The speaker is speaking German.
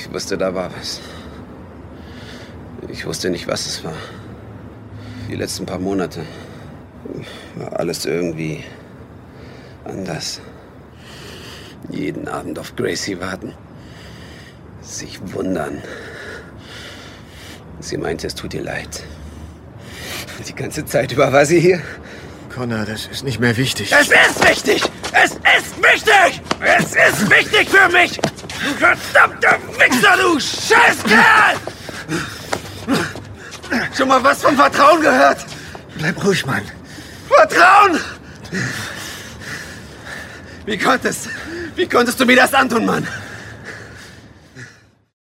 Ich wusste, da war was. Ich wusste nicht, was es war. Die letzten paar Monate war alles irgendwie anders. Jeden Abend auf Gracie warten. Sich wundern. Sie meinte, es tut ihr leid. Die ganze Zeit über war sie hier. Connor, das ist nicht mehr wichtig. Es ist wichtig! Es ist wichtig! Es ist wichtig für mich! Du verdammter Wichser, du Scheißkerl! Schon mal was von Vertrauen gehört? Bleib ruhig, Mann. Vertrauen! Wie konntest du mir das antun, Mann?